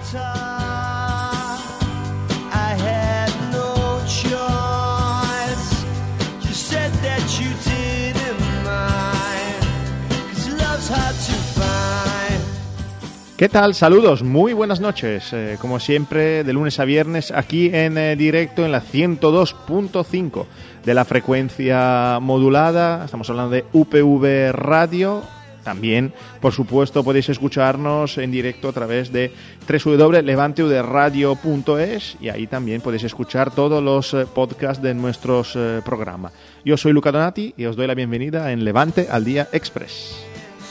¿Qué tal? Saludos, muy buenas noches. Como siempre, de lunes a viernes, aquí en directo en la 102.5 de la frecuencia modulada. Estamos hablando de UPV Radio. También, por supuesto, podéis escucharnos en directo a través de www.levanteudradio.es y ahí también podéis escuchar todos los podcasts de nuestros programas. Yo soy Luca Donati y os doy la bienvenida en Levante al Día Express.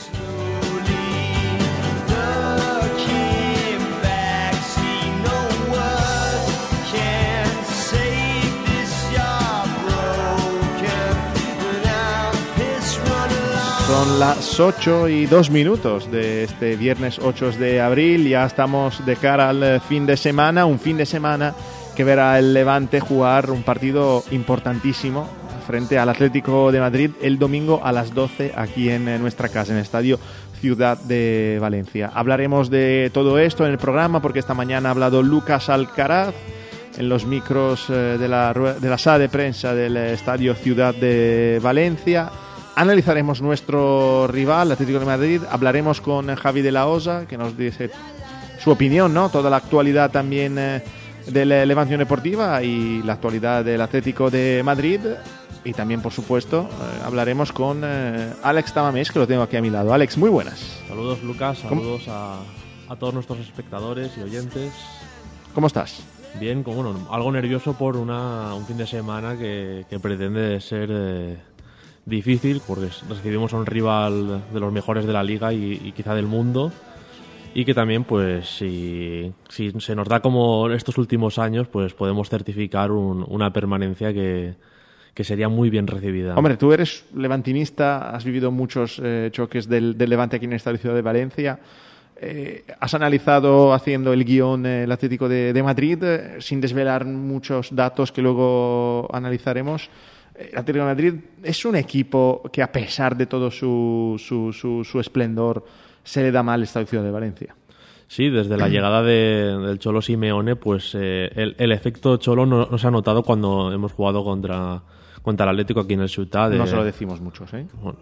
Son las 8:02 de este viernes 8 de abril. Ya estamos de cara al fin de semana. Un fin de semana que verá el Levante jugar un partido importantísimo frente al Atlético de Madrid el domingo a las 12 aquí en nuestra casa, en el Estadio Ciudad de Valencia. Hablaremos de todo esto en el programa porque esta mañana ha hablado Lucas Alcaraz en los micros de la sala de prensa del Estadio Ciudad de Valencia. Analizaremos nuestro rival, Atlético de Madrid. Hablaremos con Javi de la Osa, que nos dice su opinión, ¿no? Toda la actualidad también de la Levante Unión Deportiva y la actualidad del Atlético de Madrid. Y también, por supuesto, hablaremos con Alex Tamamés, que lo tengo aquí a mi lado. Alex, muy buenas. Saludos, Lucas. Saludos a todos nuestros espectadores y oyentes. ¿Cómo estás? Bien, algo nervioso por un fin de semana que pretende ser... difícil, porque recibimos a un rival de los mejores de la liga y quizá del mundo, y que también, pues, si se nos da como estos últimos años, pues podemos certificar una permanencia que sería muy bien recibida. Hombre, tú eres levantinista, has vivido muchos choques del Levante aquí en esta ciudad de Valencia. Has analizado haciendo el guión el Atlético de Madrid, sin desvelar muchos datos que luego analizaremos. El Atlético de Madrid es un equipo que, a pesar de todo su esplendor, se le da mal esta ciudad de Valencia. Sí, desde la llegada del Cholo Simeone, pues el efecto Cholo no se ha notado cuando hemos jugado contra el Atlético aquí en el Ciutat. No se lo decimos muchos, ¿eh? Bueno,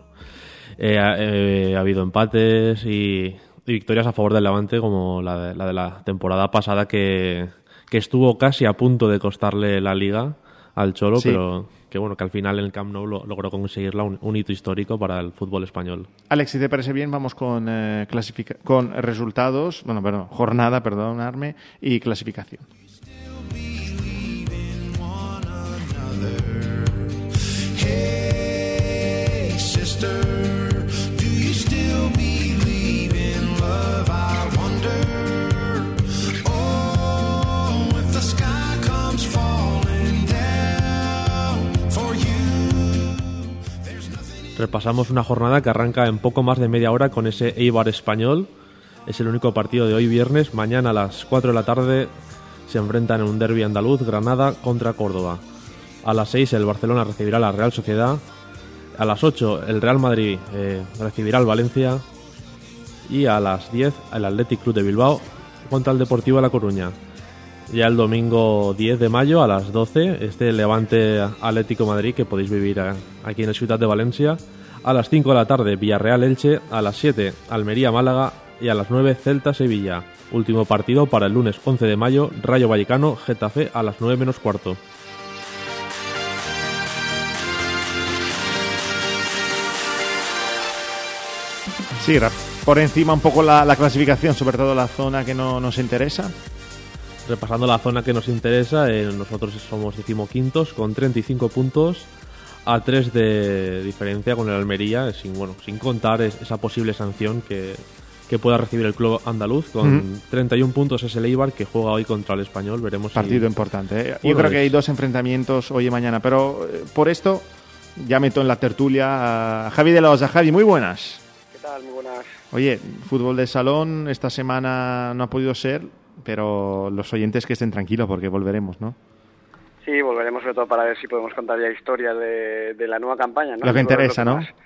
ha habido empates y victorias a favor del Levante, como la de la temporada pasada, que estuvo casi a punto de costarle la Liga al Cholo, sí. Pero que al final en el Camp Nou logró conseguirla, un hito histórico para el fútbol español. Alex, si te parece bien, vamos con resultados, jornada, perdonadme, y clasificación. Hey, sister, do you still believe in love? I wonder. Oh, if the sky comes falling down for you. Repasamos una jornada que arranca en poco más de media hora con ese Eibar Español. Es el único partido de hoy viernes. Mañana a las 4 de la tarde se enfrentan en un derbi andaluz, Granada contra Córdoba. A las 6 el Barcelona recibirá a la Real Sociedad. A las 8 el Real Madrid recibirá al Valencia. Y a las 10 el Athletic Club de Bilbao contra el Deportivo de La Coruña. Ya el domingo 10 de mayo a las 12 este Levante Atlético Madrid, que podéis vivir aquí en el Ciutat de Valencia. A las 5 de la tarde Villarreal Elche. A las 7 Almería Málaga. Y a las 9 Celta Sevilla. Último partido para el lunes 11 de mayo, Rayo Vallecano Getafe a las 9 menos cuarto. Sí, por encima un poco la clasificación, sobre todo la zona que no nos interesa. Repasando la zona que nos interesa, nosotros somos 15º con 35 puntos, a 3 de diferencia con el Almería, sin contar esa posible sanción que pueda recibir el club andaluz. Con 31 puntos es el Eibar, que juega hoy contra el Español. Veremos. Partido importante, ¿eh? Yo creo que hay 2 enfrentamientos hoy y mañana, pero por esto ya meto en la tertulia a Javi de la Osa. Javi, muy buenas. ¿Qué tal? Muy buenas. Oye, fútbol de salón esta semana no ha podido ser, pero los oyentes que estén tranquilos porque volveremos, ¿no? Sí, volveremos, sobre todo para ver si podemos contar ya historias de la nueva campaña, ¿no? Lo que interesa, ¿no?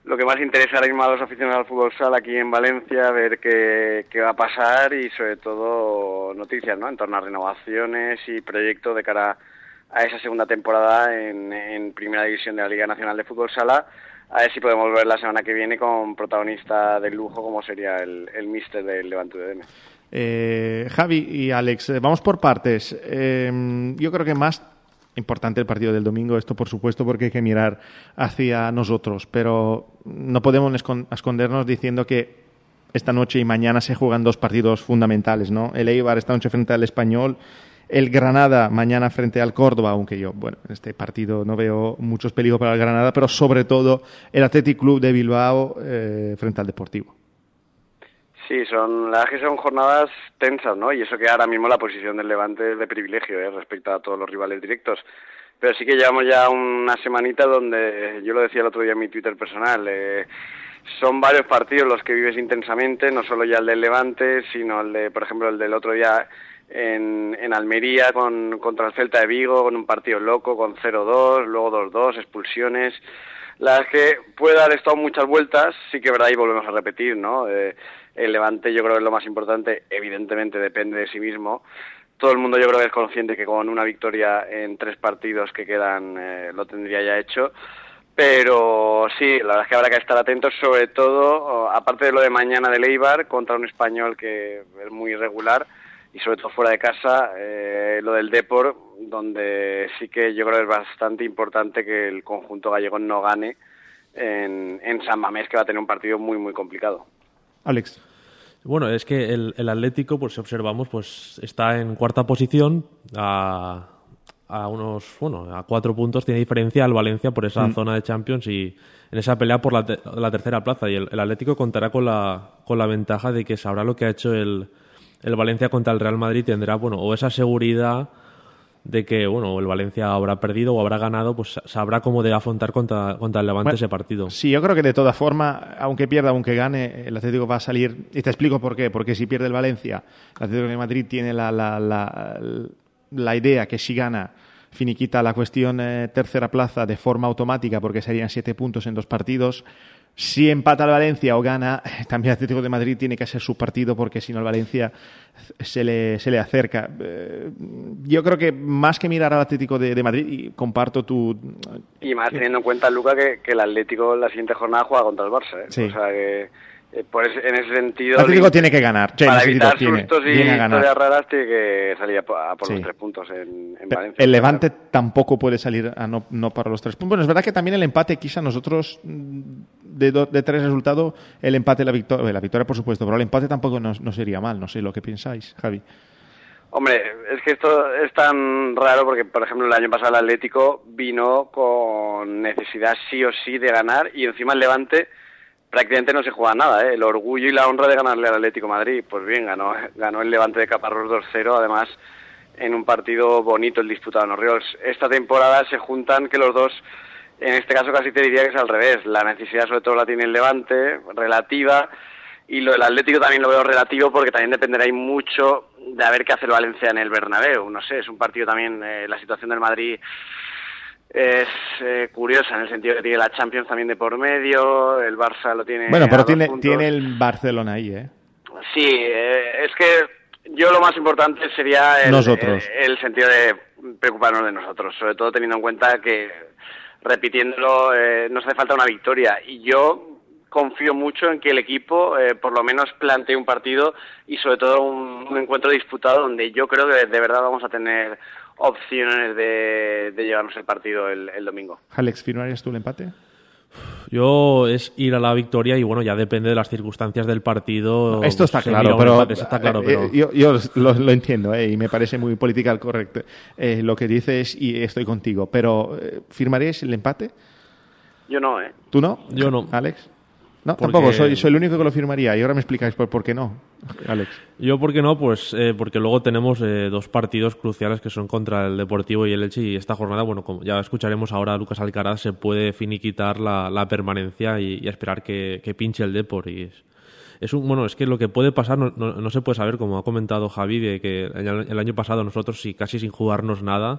lo que más interesa ahora mismo a los aficionados al fútbol sala aquí en Valencia, ver qué va a pasar y sobre todo noticias, ¿no?, en torno a renovaciones y proyectos de cara a esa segunda temporada en Primera División de la Liga Nacional de Fútbol Sala. A ver si podemos ver la semana que viene con protagonista de lujo como sería el míster del Levante UDM. Javi y Alex, vamos por partes. Yo creo que más importante el partido del domingo, esto por supuesto porque hay que mirar hacia nosotros, pero no podemos escondernos diciendo que esta noche y mañana se juegan dos partidos fundamentales, ¿no? El Eibar esta noche frente al Español, el Granada mañana frente al Córdoba, aunque yo, bueno, en este partido no veo muchos peligros para el Granada, pero sobre todo el Athletic Club de Bilbao frente al Deportivo. Sí, la verdad que son jornadas tensas, ¿no? Y eso que ahora mismo la posición del Levante es de privilegio, respecto a todos los rivales directos. Pero sí que llevamos ya una semanita donde, yo lo decía el otro día en mi Twitter personal, son varios partidos los que vives intensamente, no solo ya el del Levante, sino el de, por ejemplo, el del otro día en Almería contra el Celta de Vigo, con un partido loco, con 0-2, luego 2-2, expulsiones. La verdad es que puede dar esto muchas vueltas, sí que verdad, y volvemos a repetir, ¿no? El Levante yo creo que es lo más importante, evidentemente depende de sí mismo. Todo el mundo yo creo que es consciente que con una victoria en 3 partidos que quedan lo tendría ya hecho. Pero sí, la verdad es que habrá que estar atentos, sobre todo, aparte de lo de mañana del Eibar, contra un Español que es muy irregular, y sobre todo fuera de casa, lo del Depor, donde sí que yo creo que es bastante importante que el conjunto gallego no gane en San Mamés, que va a tener un partido muy, muy complicado. Alex. Bueno, es que el Atlético, pues si observamos, pues está en cuarta posición a 4 puntos tiene diferencia al Valencia por esa zona de Champions y en esa pelea por la tercera plaza. Y el Atlético contará con la ventaja de que sabrá lo que ha hecho el Valencia contra el Real Madrid, tendrá, o esa seguridad de que, el Valencia habrá perdido o habrá ganado, pues sabrá cómo debe afrontar contra el Levante ese partido. Sí, yo creo que de todas formas, aunque pierda, aunque gane, el Atlético va a salir, y te explico por qué, porque si pierde el Valencia, el Atlético de Madrid tiene la idea que si gana finiquita la cuestión tercera plaza de forma automática, porque serían 7 puntos en 2 partidos. Si empata el Valencia o gana, también el Atlético de Madrid tiene que hacer su partido, porque si no el Valencia se le acerca. Yo creo que más que mirar al Atlético de Madrid, y comparto tu... Y más teniendo en cuenta, Luca, que el Atlético en la siguiente jornada juega contra el Barça. Sí. O sea que en ese sentido... El Atlético tiene que ganar. Para evitar sustos y historias raras tiene que salir a por los 3 puntos en Valencia. El Levante tampoco puede salir no para los 3 puntos. Bueno, es verdad que también el empate, quizá nosotros de 3 resultados, el empate, la victoria por supuesto, pero el empate tampoco no sería mal. No sé lo que pensáis, Javi. Hombre, es que esto es tan raro porque, por ejemplo, el año pasado el Atlético vino con necesidad sí o sí de ganar y encima el Levante prácticamente no se juega nada, el orgullo y la honra de ganarle al Atlético de Madrid. Pues bien, ganó el Levante de Caparrós 2-0, además en un partido bonito el disputado en Orriols. Esta temporada se juntan que los dos, en este caso casi te diría que es al revés. La necesidad sobre todo la tiene el Levante, relativa, y lo del Atlético también lo veo relativo porque también dependerá ahí mucho de a ver qué hace el Valencia en el Bernabéu. No sé, es un partido también, la situación del Madrid es curiosa en el sentido que tiene la Champions también de por medio, el Barça lo tiene. Bueno, pero tiene el Barcelona ahí, ¿eh? Sí, es que yo lo más importante sería el sentido de preocuparnos de nosotros, sobre todo teniendo en cuenta que, repitiéndolo, nos hace falta una victoria y yo confío mucho en que el equipo por lo menos plantee un partido y sobre todo un encuentro disputado donde yo creo que de verdad vamos a tener opciones de llevarnos el partido el domingo. Alex, ¿firmarías tú el empate? Yo es ir a la victoria y ya depende de las circunstancias del partido. Esto está claro, pero yo lo entiendo y me parece muy political correcto lo que dices y estoy contigo, pero ¿firmaríais el empate? Yo no, ¿Tú no? Yo no. ¿Alex? No, tampoco, soy el único que lo firmaría y ahora me explicáis por qué no, Alex. Yo por qué no, pues porque luego tenemos 2 partidos cruciales que son contra el Deportivo y el Elche y esta jornada, como ya escucharemos ahora a Lucas Alcaraz, se puede finiquitar la permanencia y esperar que pinche el Depor y es que lo que puede pasar no se puede saber, como ha comentado Javi, de que el año pasado nosotros casi sin jugarnos nada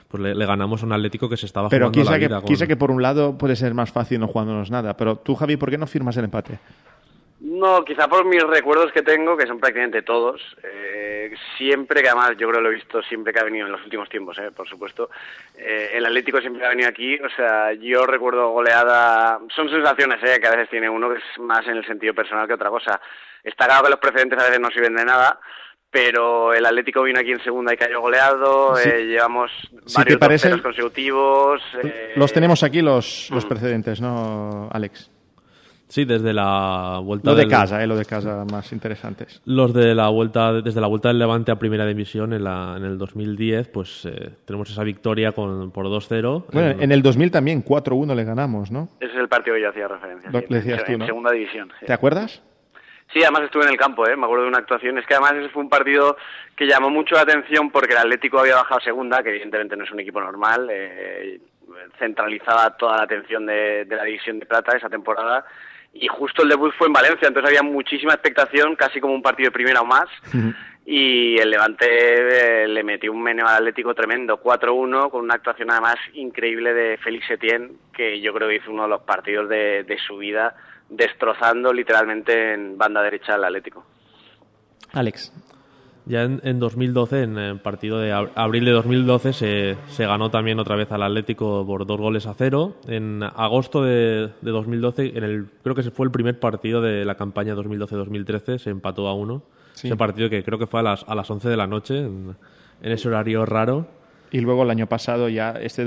pues le ganamos a un Atlético que se estaba pero jugando la vida. Pero quizá que por un lado puede ser más fácil no jugándonos nada. Pero tú, Javi, ¿por qué no firmas el empate? No, quizá por mis recuerdos que tengo, que son prácticamente todos, siempre, que además yo creo que lo he visto siempre que ha venido en los últimos tiempos, por supuesto, el Atlético siempre ha venido aquí, o sea, yo recuerdo goleada, son sensaciones que a veces tiene uno, que es más en el sentido personal que otra cosa. Está claro que los precedentes a veces no sirven de nada, pero el Atlético vino aquí en segunda y cayó goleado, sí. Llevamos varios 2-0 consecutivos. Los tenemos aquí los precedentes, ¿no, Alex? Sí, desde la vuelta lo de casa más interesantes. Los de la vuelta, desde la vuelta del Levante a Primera División en el 2010, pues tenemos esa victoria por 2-0. Bueno, en el 2000 también 4-1 le ganamos, ¿no? Ese es el partido que yo hacía referencia. Le decías tú, ¿no? En Segunda División. Sí. ¿Te acuerdas? Sí, además estuve en el campo, me acuerdo de una actuación. Es que además ese fue un partido que llamó mucho la atención porque el Atlético había bajado a segunda, que evidentemente no es un equipo normal, centralizaba toda la atención de la División de Plata esa temporada. Y justo el debut fue en Valencia, entonces había muchísima expectación, casi como un partido de primera o más. Uh-huh. Y el Levante le metió un meneo al Atlético tremendo, 4-1, con una actuación además increíble de Félix Etienne, que yo creo que hizo uno de los partidos de su vida, destrozando literalmente en banda derecha al Atlético. Alex. Ya en 2012, en el partido de abril de 2012, se ganó también otra vez al Atlético por 2-0. En agosto de 2012, creo que fue el primer partido de la campaña 2012-2013, se empató a 1. Sí. Ese partido que creo que fue a las 11 de la noche, en ese horario raro. Y luego el año pasado ya este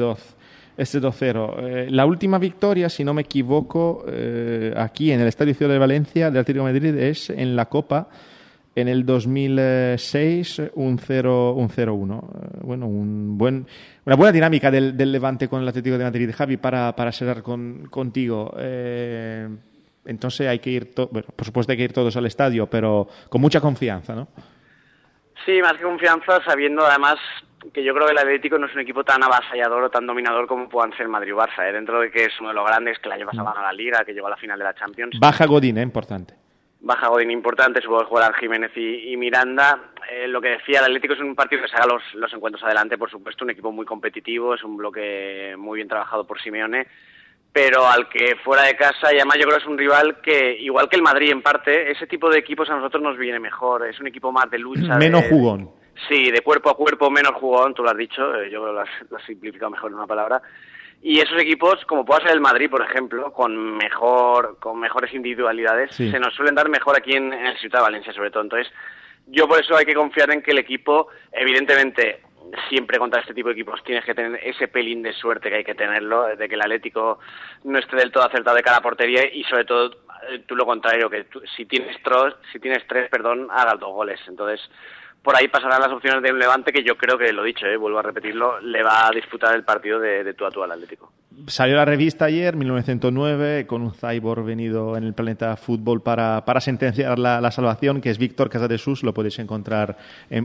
2-0. La última victoria, si no me equivoco, aquí en el Estadio Ciudad de Valencia del Atlético de Madrid es en la Copa. En el 2006, un 0-1. Bueno, una buena dinámica del Levante con el Atlético de Madrid. Javi, para cerrar contigo. Entonces hay que ir, por supuesto hay que ir todos al estadio, pero con mucha confianza, ¿no? Sí, más que confianza, sabiendo además que yo creo que el Atlético no es un equipo tan avasallador o tan dominador como puedan ser Madrid o Barça, dentro de que es uno de los grandes, que el año pasado ganó la Liga, que llegó a la final de la Champions. Baja Godín, importante. Baja Godín importante, supongo que jugarán Jiménez y Miranda. Lo que decía, el Atlético es un partido que saca los encuentros adelante, por supuesto, un equipo muy competitivo, es un bloque muy bien trabajado por Simeone, pero al que fuera de casa, y además yo creo que es un rival que, igual que el Madrid en parte, ese tipo de equipos a nosotros nos viene mejor, es un equipo más de lucha. Menos jugón. Sí, de cuerpo a cuerpo, menos jugón, tú lo has dicho, yo creo que lo has simplificado mejor en una palabra. Y esos equipos, como pueda ser el Madrid, por ejemplo, con mejores individualidades, sí, se nos suelen dar mejor aquí en el Ciutat de Valencia, sobre todo. Entonces, yo por eso hay que confiar en que el equipo, evidentemente, siempre contra este tipo de equipos tienes que tener ese pelín de suerte que hay que tenerlo, de que el Atlético no esté del todo acertado de cara a portería y, sobre todo, tú lo contrario, que si tienes tres, hagas 2 goles. Entonces, por ahí pasarán las opciones de un Levante que yo creo que, lo dicho, vuelvo a repetirlo, le va a disputar el partido de tú a tú al Atlético. Salió la revista ayer, 1909, con un cyborg venido en el Planeta Fútbol para sentenciar la salvación, que es Víctor Casadesús. Lo podéis encontrar en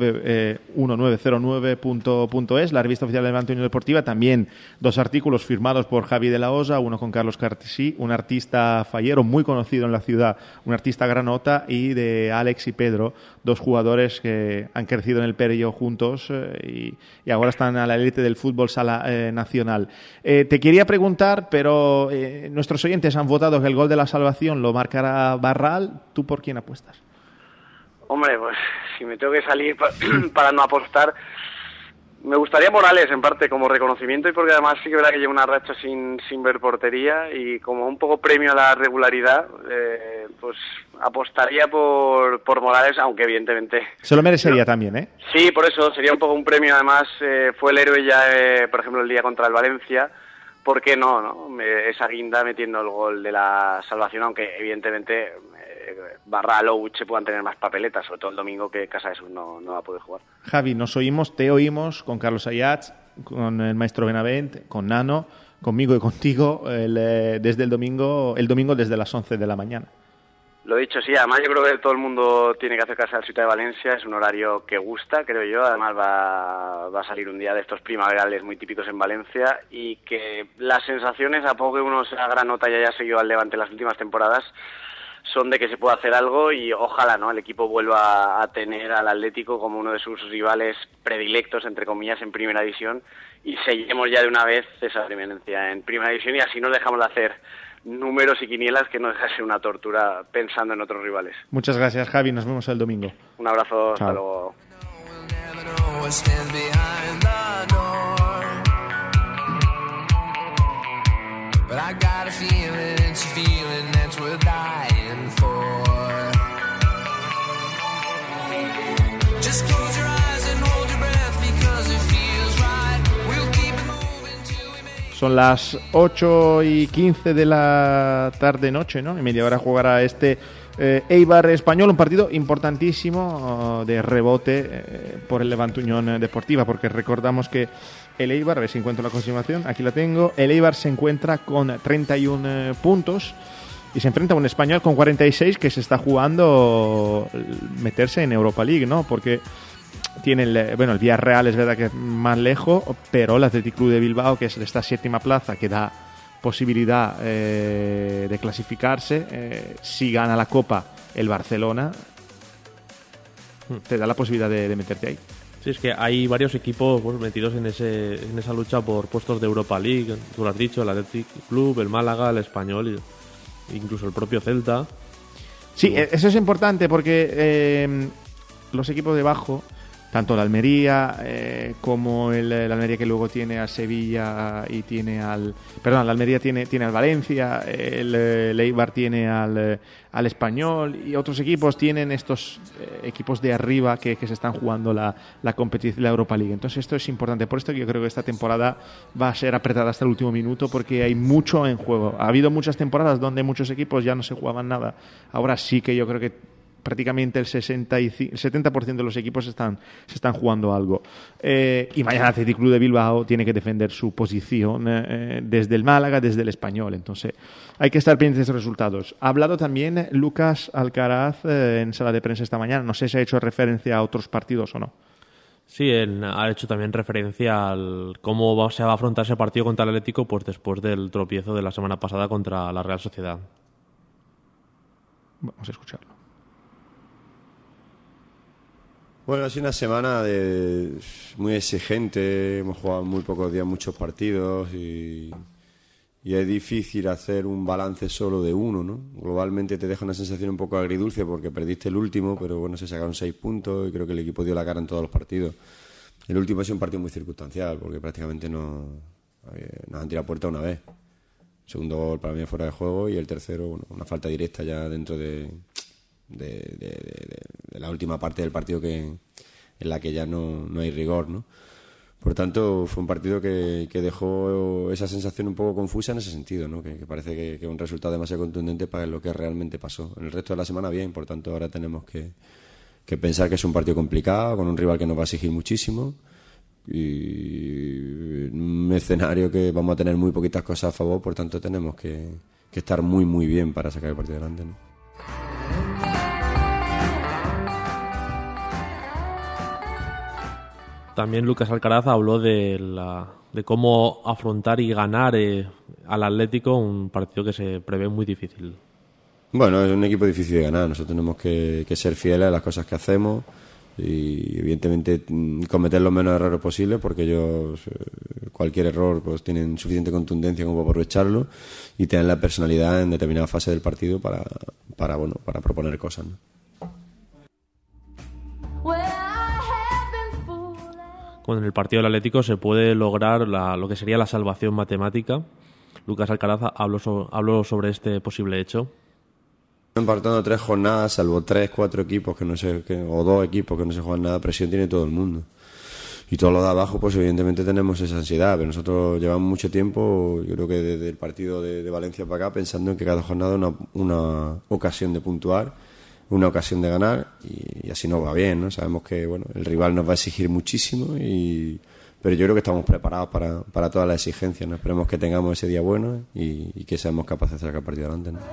1909.es, la revista oficial de Levante Unión Deportiva. También 2 artículos firmados por Javi de la Osa, uno con Carlos Cartesí, un artista fallero muy conocido en la ciudad, un artista granota, y de Alex y Pedro, 2 jugadores que han crecido en el Perelló juntos y ahora están a la élite del fútbol sala nacional. Te quería preguntar, pero nuestros oyentes han votado que el gol de la salvación lo marcará Barral. ¿Tú por quién apuestas? Hombre, pues si me tengo que salir para no apostar, me gustaría Morales, en parte, como reconocimiento, y porque además sí que es verdad que lleva una racha sin ver portería, y como un poco premio a la regularidad, pues apostaría por Morales, aunque evidentemente... Se lo merecería también, ¿eh? Sí, por eso, sería un poco un premio. Además, fue el héroe ya, por ejemplo, el día contra el Valencia. ¿Por qué no? Esa guinda metiendo el gol de la salvación, aunque evidentemente Barral o Uche puedan tener más papeletas, sobre todo el domingo, que Casadesús no va a poder jugar. Javi, te oímos con Carlos Ayats, con el maestro Benavent, con Nano, conmigo y contigo desde el domingo desde las 11 de la mañana. Lo dicho, sí, además yo creo que todo el mundo tiene que acercarse al Ciutat de Valencia, es un horario que gusta, creo yo, además va a salir un día de estos primaverales muy típicos en Valencia, y que las sensaciones, a poco que uno sea granota y haya seguido al Levante las últimas temporadas, son de que se puede hacer algo y ojalá, ¿no?, el equipo vuelva a tener al Atlético como uno de sus rivales predilectos, entre comillas, en Primera División, y seguimos ya de una vez esa preeminencia en Primera División, y así nos dejamos de hacer números y quinielas, que no deja de ser una tortura pensando en otros rivales. Muchas gracias, Javi, nos vemos el domingo. Un abrazo, chao. Hasta luego. But I got a feeling it's a feeling that's worth dying for. Just close your eyes and hold your breath because it feels right. We'll keep it moving till we make. Son las 8:15 de la tarde-noche, ¿no? En media hora jugará Eibar Español, un partido importantísimo de rebote por el Levante Unión Deportiva, porque recordamos que el Eibar, a ver si encuentro la confirmación, aquí la tengo, el Eibar se encuentra con 31 puntos y se enfrenta a un Español con 46 que se está jugando meterse en Europa League, ¿no? Porque tiene el Villarreal es verdad que es más lejos, pero el Athletic Club de Bilbao, que es esta 7ª plaza que da posibilidad de clasificarse, si gana la Copa el Barcelona, te da la posibilidad de meterte ahí. Sí, es que hay varios equipos metidos en esa lucha por puestos de Europa League. Tú lo has dicho, el Athletic Club, el Málaga, el Español, incluso el propio Celta. Sí, eso es importante porque los equipos de abajo, tanto la Almería como el Almería, que luego tiene al Sevilla y tiene al... Perdón, la Almería tiene al Valencia, el Eibar tiene al Español, y otros equipos tienen estos equipos de arriba que se están jugando la competición, la Europa League. Entonces esto es importante. Por esto yo creo que esta temporada va a ser apretada hasta el último minuto, porque hay mucho en juego. Ha habido muchas temporadas donde muchos equipos ya no se jugaban nada. Ahora sí que yo creo que prácticamente el 70% de los equipos se están jugando algo. Y mañana el Athletic Club de Bilbao tiene que defender su posición desde el Málaga, desde el Español. Entonces hay que estar pendientes de esos resultados. Ha hablado también Lucas Alcaraz en sala de prensa esta mañana. No sé si ha hecho referencia a otros partidos o no. Sí, él ha hecho también referencia al cómo se va a afrontar ese partido contra el Atlético, pues después del tropiezo de la semana pasada contra la Real Sociedad. Vamos a escucharlo. Bueno, ha sido una semana muy exigente, hemos jugado muy pocos días, muchos partidos y es difícil hacer un balance solo de uno, ¿no? Globalmente te deja una sensación un poco agridulce porque perdiste el último, pero bueno, se sacaron 6 puntos y creo que el equipo dio la cara en todos los partidos. El último ha sido un partido muy circunstancial porque prácticamente nos han tirado puerta una vez. El segundo gol para mí fuera de juego y el tercero, bueno, una falta directa ya dentro de la última parte del partido en la que ya no hay rigor, ¿no? Por tanto, fue un partido que dejó esa sensación un poco confusa en ese sentido, ¿no? Que parece que es un resultado demasiado contundente para lo que realmente pasó. En el resto de la semana bien, por tanto ahora tenemos que pensar que es un partido complicado, con un rival que nos va a exigir muchísimo y un escenario que vamos a tener muy poquitas cosas a favor, por tanto tenemos que estar muy muy bien para sacar el partido adelante, ¿no? También Lucas Alcaraz habló de cómo afrontar y ganar al Atlético, un partido que se prevé muy difícil. Bueno, es un equipo difícil de ganar. Nosotros tenemos que ser fieles a las cosas que hacemos y evidentemente cometer los menos errores posibles, porque ellos cualquier error pues tienen suficiente contundencia como para aprovecharlo y tienen la personalidad en determinada fase del partido para proponer cosas, ¿no? Con el partido del Atlético se puede lograr lo que sería la salvación matemática. Lucas Alcaraz habló sobre este posible hecho. Faltando 3 jornadas, salvo 3-4 equipos o 2 equipos que no se juegan nada, presión tiene todo el mundo. Y todos los de abajo, pues evidentemente tenemos esa ansiedad, pero nosotros llevamos mucho tiempo, yo creo que desde el partido de Valencia para acá, pensando en que cada jornada es una ocasión de puntuar, una ocasión de ganar, y así nos va bien, ¿no? Sabemos que bueno, el rival nos va a exigir muchísimo, pero yo creo que estamos preparados para todas las exigencias, ¿no? Esperemos que tengamos ese día bueno y que seamos capaces de sacar el partido adelante, ¿no?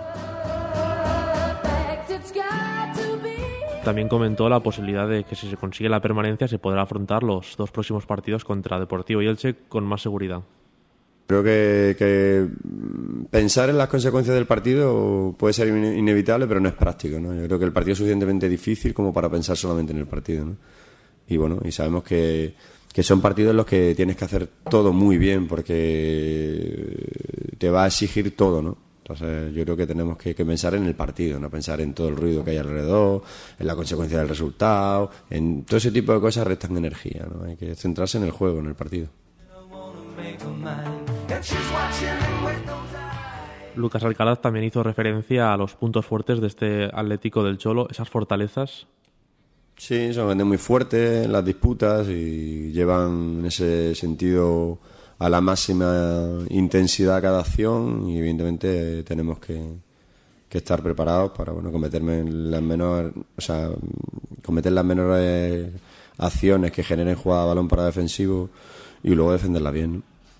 También comentó la posibilidad de que si se consigue la permanencia se podrá afrontar los 2 próximos partidos contra Deportivo y Elche con más seguridad. Creo que pensar en las consecuencias del partido puede ser inevitable, pero no es práctico, ¿no? Yo creo que el partido es suficientemente difícil como para pensar solamente en el partido, ¿no? Y bueno, y sabemos que son partidos en los que tienes que hacer todo muy bien porque te va a exigir todo, ¿no? Entonces yo creo que tenemos que pensar en el partido, no pensar en todo el ruido que hay alrededor, en la consecuencia del resultado, en todo ese tipo de cosas restan energía, ¿no? Hay que centrarse en el juego, en el partido. Lucas Alcaraz también hizo referencia a los puntos fuertes de este Atlético del Cholo, esas fortalezas. Sí, son gente muy fuertes en las disputas y llevan en ese sentido a la máxima intensidad cada acción y evidentemente tenemos que estar preparados para cometer las menores acciones que generen jugada a balón para defensivo y luego defenderla bien, ¿no?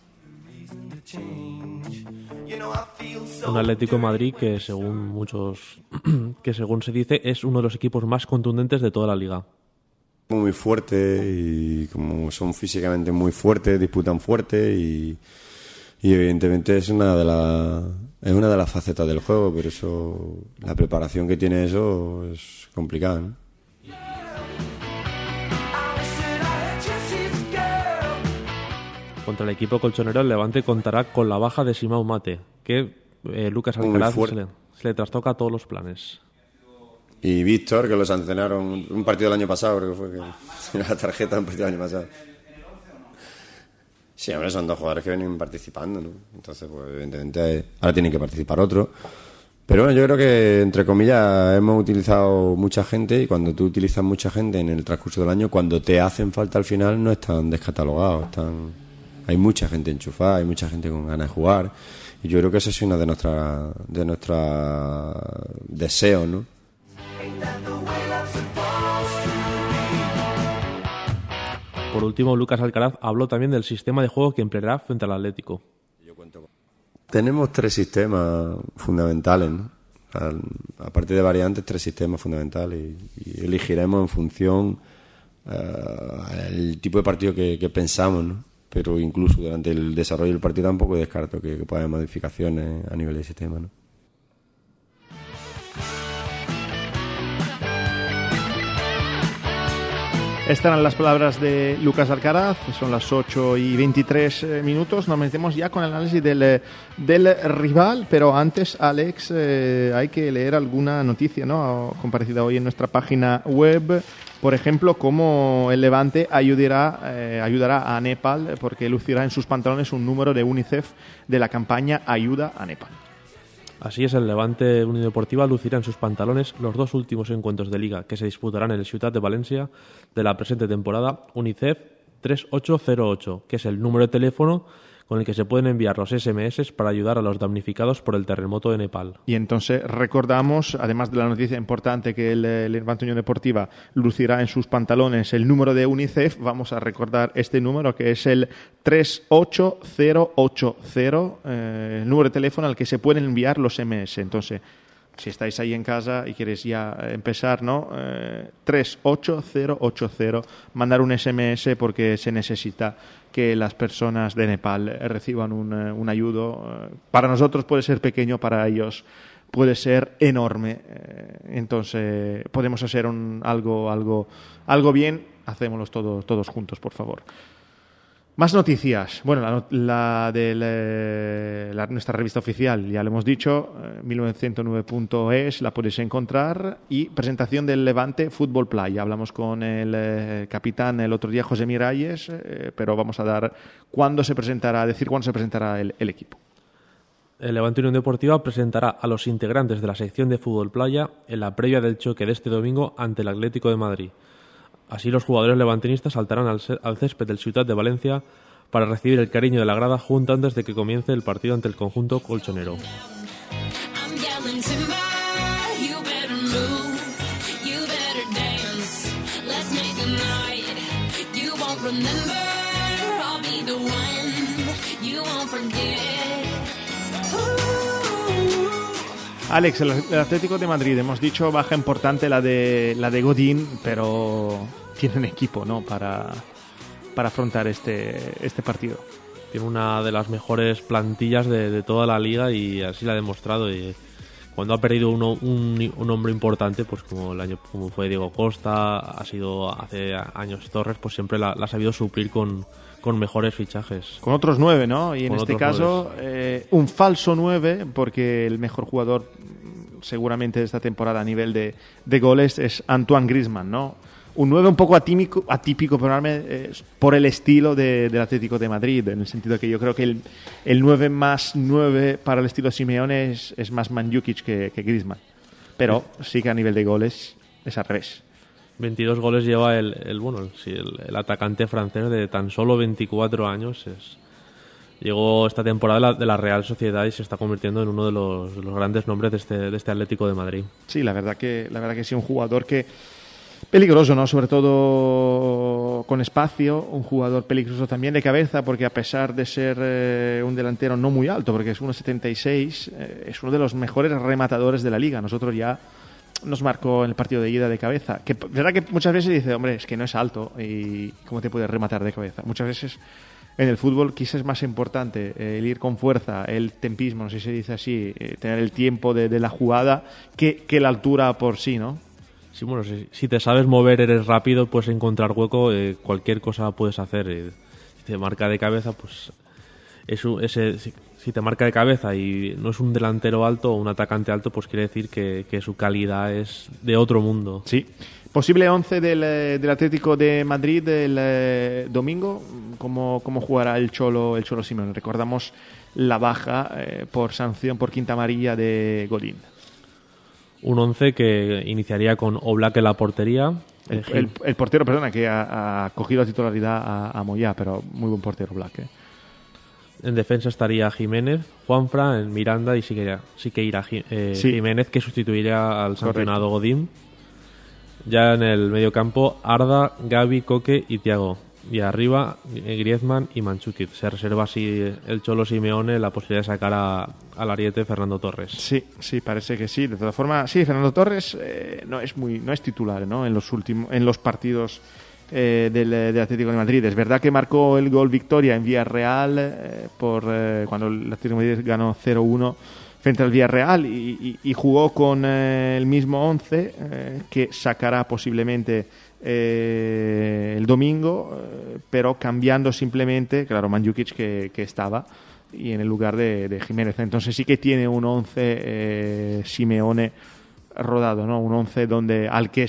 Un Atlético de Madrid que según se dice es uno de los equipos más contundentes de toda la liga. Muy fuerte y como son físicamente muy fuertes, disputan fuerte y evidentemente es una de las facetas del juego, pero eso, la preparación que tiene eso es complicada, ¿no? Contra el equipo colchonero, el Levante contará con la baja de Simao Mate, que Lucas Alcaraz se le trastoca todos los planes. Y Víctor, que lo sancionaron un partido del año pasado, creo que fue la tarjeta de un partido del año pasado. Sí, hombre, son dos jugadores que vienen participando, ¿no? Entonces, pues evidentemente ahora tienen que participar otros. Pero bueno, yo creo que, entre comillas, hemos utilizado mucha gente y cuando tú utilizas mucha gente en el transcurso del año, cuando te hacen falta al final no están descatalogados, hay mucha gente enchufada, hay mucha gente con ganas de jugar y yo creo que eso es una de nuestras deseos, ¿no? Por último, Lucas Alcaraz habló también del sistema de juego que empleará frente al Atlético. Tenemos 3 sistemas fundamentales, ¿no? Aparte de variantes, 3 sistemas fundamentales y elegiremos en función el tipo de partido que pensamos, ¿no? Pero incluso durante el desarrollo del partido tampoco descarto que pueda haber modificaciones a nivel de sistema, ¿no? Estas eran las palabras de Lucas Alcaraz, son las 8:23 minutos. Nos metemos ya con el análisis del rival, pero antes, Alex, hay que leer alguna noticia, ¿no? Comparecida hoy en nuestra página web. Por ejemplo, cómo el Levante ayudará a Nepal porque lucirá en sus pantalones un número de UNICEF de la campaña Ayuda a Nepal. Así es, el Levante Unión Deportiva lucirá en sus pantalones los 2 últimos encuentros de Liga que se disputarán en el Ciutat de Valencia de la presente temporada. UNICEF 3808, que es el número de teléfono con el que se pueden enviar los SMS para ayudar a los damnificados por el terremoto de Nepal. Y entonces recordamos, además de la noticia importante que el Levante Unión Deportiva lucirá en sus pantalones el número de UNICEF, vamos a recordar este número que es el 38080, el número de teléfono al que se pueden enviar los SMS. Entonces, si estáis ahí en casa y queréis ya empezar, ¿no? 38080, mandar un SMS porque se necesita que las personas de Nepal reciban un ayudo. Para nosotros puede ser pequeño, para ellos puede ser enorme. Entonces, podemos hacer algo bien, hacémoslo todos juntos, por favor. Más noticias. Bueno, la de nuestra revista oficial, ya lo hemos dicho, 1909.es, la podéis encontrar. Y presentación del Levante Fútbol Playa. Hablamos con el capitán el otro día, José Miralles, pero vamos a decir cuándo se presentará el equipo. El Levante Unión Deportiva presentará a los integrantes de la sección de Fútbol Playa en la previa del choque de este domingo ante el Atlético de Madrid. Así los jugadores levantinistas saltarán al césped del Ciutat de Valencia para recibir el cariño de la grada junto antes de que comience el partido ante el conjunto colchonero. Alex, el Atlético de Madrid, hemos dicho baja importante la de Godín, pero tienen equipo, ¿no? para afrontar este partido. tiene una de las mejores plantillas de toda la liga y así la ha demostrado. Y cuando ha perdido un hombre importante, pues como fue Diego Costa, ha sido hace años Torres, pues siempre la ha sabido suplir con mejores fichajes. Con otros 9, ¿no? Y en Con este otros caso, un falso 9, porque el mejor jugador seguramente de esta temporada a nivel de goles es Antoine Griezmann, ¿no? Un 9 un poco atípico por el estilo del Atlético de Madrid, en el sentido de que yo creo que el 9 más 9 para el estilo Simeone es más Mandzukic que Griezmann. Pero sí que a nivel de goles es al revés. 22 goles lleva el atacante francés de tan solo 24 años. Llegó esta temporada de la Real Sociedad y se está convirtiendo en uno de los grandes nombres de este Atlético de Madrid. Sí, la verdad que sí, un jugador que peligroso, ¿no? Sobre todo con espacio, un jugador peligroso también de cabeza, porque a pesar de ser un delantero no muy alto, porque es 1,76, es uno de los mejores rematadores de la liga. Nosotros ya nos marcó en el partido de ida de cabeza. Que verdad que muchas veces dice, hombre, es que no es alto y ¿cómo te puedes rematar de cabeza? Muchas veces en el fútbol quizás es más importante el ir con fuerza, el tempismo, no sé si se dice así, tener el tiempo de la jugada que la altura por sí, ¿no? Sí, bueno, si te sabes mover, eres rápido, puedes encontrar hueco, cualquier cosa puedes hacer. Si te marca de cabeza, pues si te marca de cabeza y no es un delantero alto o un atacante alto, pues quiere decir que su calidad es de otro mundo. Sí. Posible 11 del Atlético de Madrid el domingo. ¿Cómo jugará el Cholo Simeone? Recordamos la baja por sanción por quinta amarilla de Godín. Un 11 que iniciaría con Oblak en la portería. El portero, perdona, que ha cogido la titularidad a Moyá, pero muy buen portero Oblak. En defensa estaría Jiménez, Juanfran, Miranda y Siqueira Jiménez, que sustituiría al sancionado Godín. Ya en el mediocampo, Arda, Gavi, Coque y Thiago. Y arriba, Griezmann y Mandzukic. Se reserva así el Cholo Simeone la posibilidad de sacar al ariete Fernando Torres. Sí, parece que sí. De todas formas, sí, Fernando Torres no es titular, ¿no? En los partidos del Atlético de Madrid. Es verdad que marcó el gol victoria en Villarreal cuando el Atlético de Madrid ganó 0-1 frente al Villarreal y jugó con el mismo 11 que sacará posiblemente el domingo, pero cambiando simplemente, claro, Mandzukic que estaba y en el lugar de Jiménez. Entonces sí que tiene un 11 Simeone rodado, ¿no? Un 11 donde al que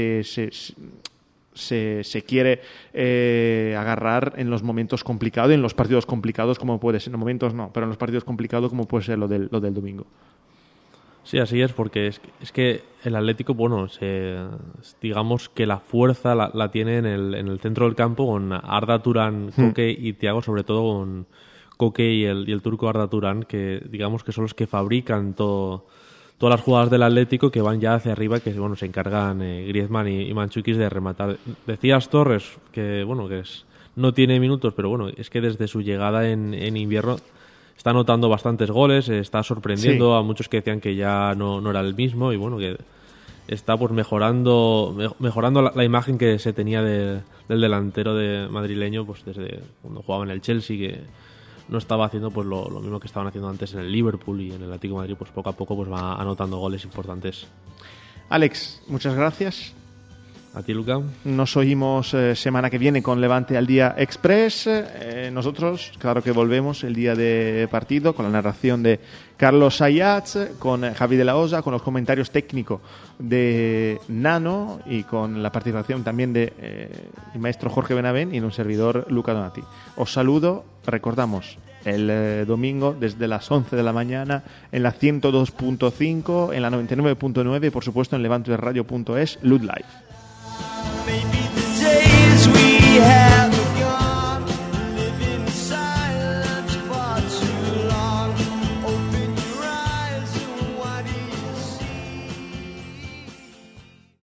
se quiere agarrar en los momentos complicados, en los partidos complicados como puede ser, en los momentos no, pero en los partidos complicados como puede ser lo del domingo. Sí, así es, porque es que el Atlético, bueno, digamos que la fuerza la tiene en el centro del campo con Arda Turán, Coque y Thiago, sobre todo con Coque y el turco Arda Turán, que digamos que son los que fabrican todas las jugadas del Atlético, que van ya hacia arriba, que bueno, se encargan Griezmann y Mandzukic de rematar. Decías Torres que no tiene minutos, pero bueno, es que desde su llegada en invierno está anotando bastantes goles, está sorprendiendo a muchos que decían que ya no era el mismo, y bueno, que está pues mejorando la imagen que se tenía del delantero madrileño, pues desde cuando jugaba en el Chelsea, que no estaba haciendo pues lo mismo que estaban haciendo antes en el Liverpool y en el Atlético de Madrid, pues poco a poco pues va anotando goles importantes. Alex, muchas gracias. A ti, Luca. Nos oímos semana que viene con Levante al Día Express. Nosotros, claro que volvemos el día de partido con la narración de Carlos Ayats, con Javi de la Osa, con los comentarios técnicos de Nano y con la participación también de el maestro Jorge Benavent y en un servidor Luca Donati. Os saludo, recordamos, el domingo desde las 11 de la mañana en la 102.5, en la 99.9 y por supuesto en levanteradio.es, Lud Live.